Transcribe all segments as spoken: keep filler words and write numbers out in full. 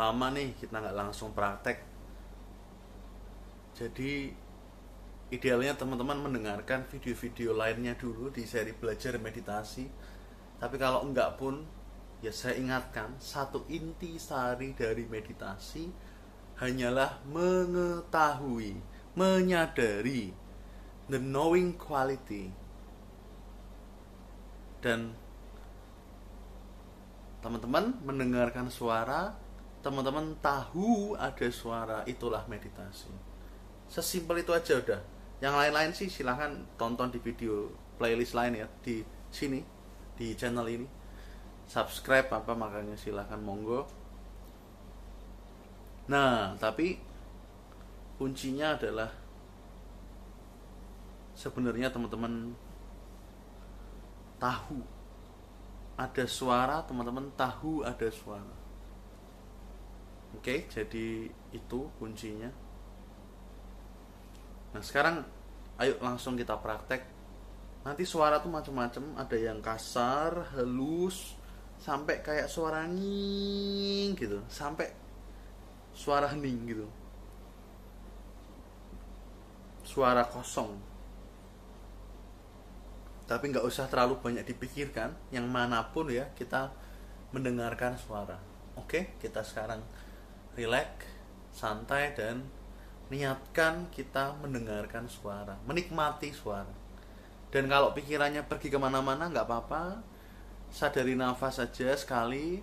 lama nih kita nggak langsung praktek. Jadi idealnya teman-teman mendengarkan video-video lainnya dulu di seri belajar meditasi. Tapi kalau enggak pun, ya saya ingatkan, satu inti sari dari meditasi hanyalah mengetahui, menyadari, the knowing quality. Dan teman-teman mendengarkan suara, teman-teman tahu ada suara, itulah meditasi. Sesimpel itu aja udah. Yang lain-lain sih silahkan tonton di video playlist lain ya, di sini, di channel ini. Subscribe apa makanya silahkan monggo. Nah, tapi kuncinya adalah sebenarnya teman-teman tahu ada suara, teman-teman tahu ada suara. Oke, jadi itu kuncinya. Nah sekarang ayo langsung kita praktek. Nanti suara tuh macam-macam, ada yang kasar, halus, sampai kayak suara nying gitu, sampai suara hening gitu, suara kosong. Tapi nggak usah terlalu banyak dipikirkan, yang manapun ya kita mendengarkan suara. Oke, kita sekarang relax, santai, dan niatkan kita mendengarkan suara, menikmati suara. Dan kalau pikirannya pergi kemana-mana nggak apa-apa, sadari nafas saja sekali,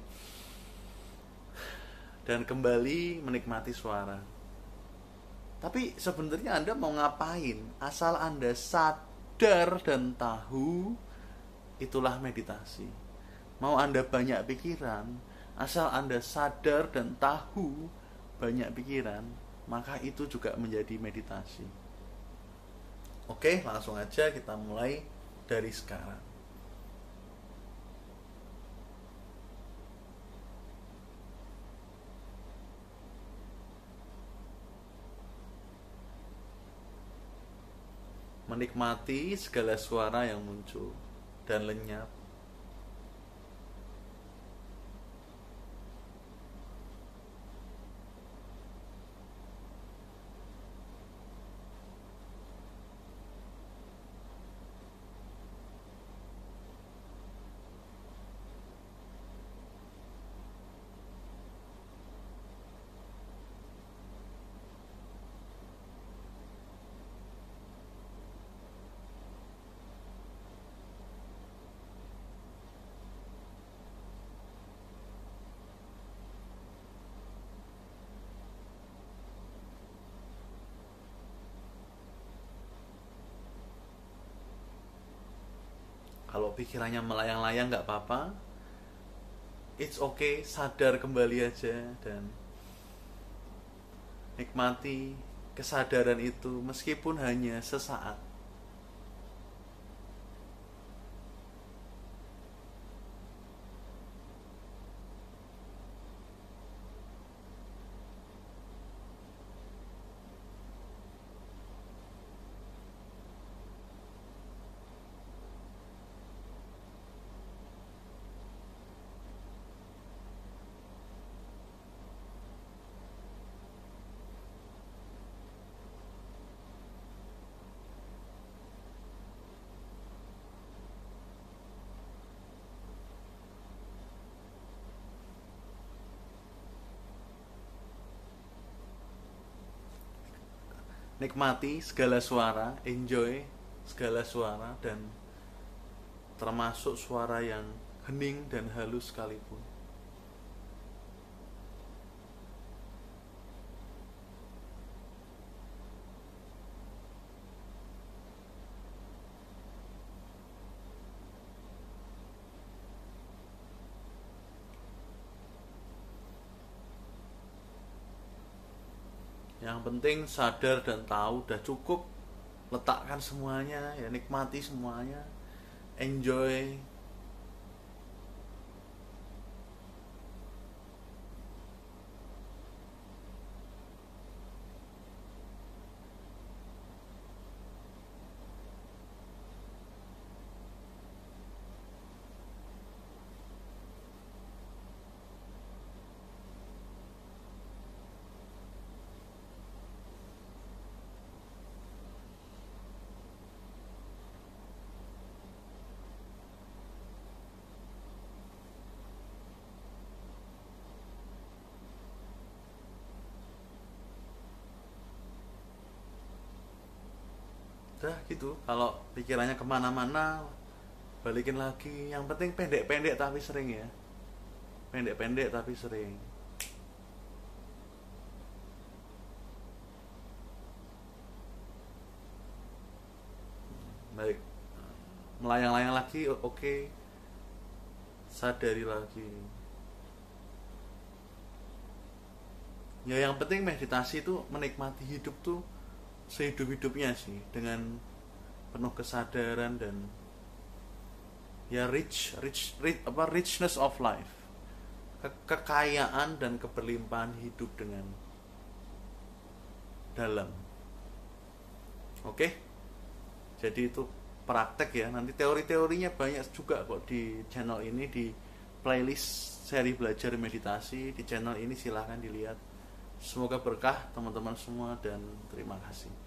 dan kembali menikmati suara. Tapi sebenarnya Anda mau ngapain? Asal Anda sadar dan tahu, itulah meditasi. Mau Anda banyak pikiran, asal Anda sadar dan tahu banyak pikiran, maka itu juga menjadi meditasi. Oke, langsung aja kita mulai dari sekarang. Menikmati segala suara yang muncul dan lenyap. Kalau pikirannya melayang-layang nggak apa-apa, it's okay, sadar kembali aja dan nikmati kesadaran itu meskipun hanya sesaat. Nikmati segala suara, enjoy segala suara, dan termasuk suara yang hening dan halus sekalipun. Yang penting sadar dan tahu, udah cukup. Letakkan semuanya, ya nikmati semuanya, enjoy. udah gitu, kalau pikirannya kemana-mana balikin lagi. Yang penting pendek-pendek tapi sering ya, pendek-pendek tapi sering. Baik, melayang-layang lagi, oke, okay. Sadari lagi. Ya yang penting meditasi itu menikmati hidup tuh sehidup-hidupnya sih, dengan penuh kesadaran dan ya rich, rich, rich apa richness of life, Ke- kekayaan dan keberlimpahan hidup dengan dalam. Oke, okay? Jadi itu praktek ya. Nanti teori-teorinya banyak juga kok di channel ini, di playlist seri belajar meditasi di channel ini, silahkan dilihat. Semoga berkah teman-teman semua dan terima kasih.